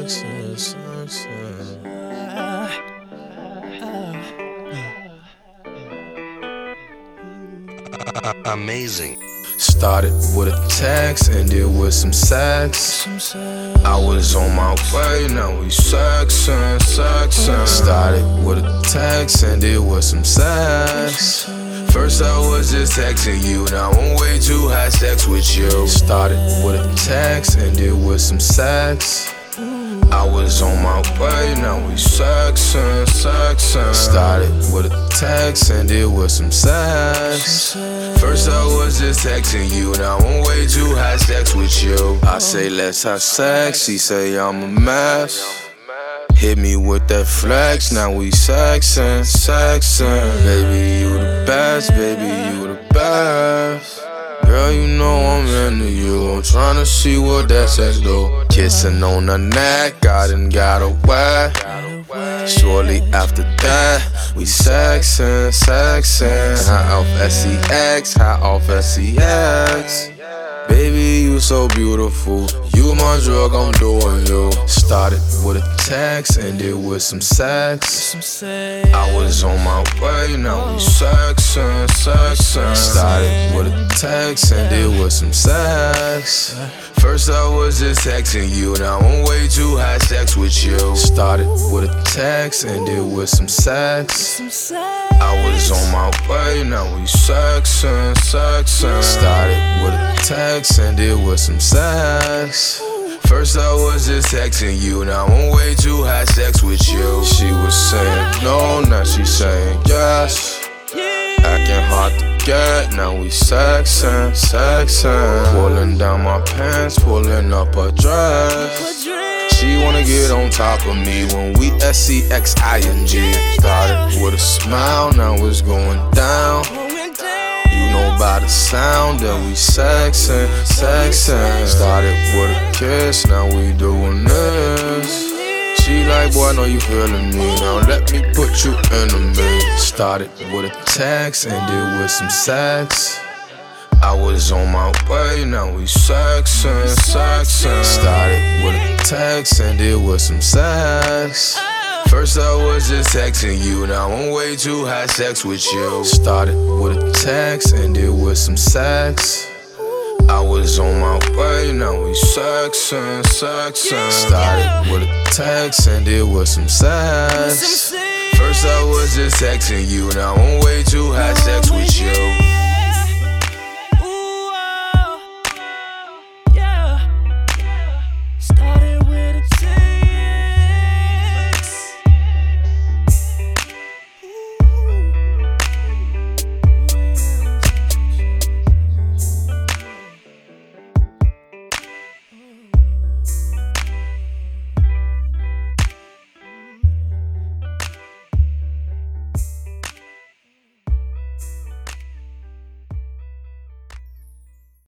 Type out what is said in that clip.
Amazing. Started with a text, ended with some sex. I was on my way, now we sexin'. Started with a text, ended with some sex. First I was just texting you, now I'm way too high sex with you. Started with a text, ended with some sex. I was on my way, now we sexin'. Started with a text, ended with some sex. First I was just texting you, now I'm way too high sex with you. I say let's have sex, she say I'm a mess. Hit me with that flex, now we sexin'. Baby, you the best, baby, you the best. Girl, you know I'm into you, I'm tryna see what that sex do. Kissing on her neck, I done got her wet. Shortly after that, we sexin'. High off SEX, high off SEX. Baby, you so beautiful, you my drug, I'm doing you. Started with a text, ended with some sex. I was on my way, now we sexin'. Started with a text, ended with some sex. First I was just texting you, now I'm way too high sex with you. Started with a text, ended with some sex. I was on my way, now we sexin'. Started with a text, ended with some sex. First I was just texting you, now I'm way too high sex with you. She was saying no, now she saying yes. Acting hard to get, now we sexin'. Pulling down my pants, pulling up her dress. She wanna get on top of me when we SEXING. Started with a smile, now it's going down. You know by the sound that we sexin'. Started with a kiss, now we doing this. She like, boy, I know you feeling me, now let me put you into me. Started with a text, ended with some sex. I was on my way, now we sexin'. Started with a text, ended with some sex. First I was just texting you, now I'm way too high sex with you. Started with a text, ended with some sex. I was on my way, now we sexin'. Started with a text, ended with some sex. First I was just texting you, now I'm way too high sex with you.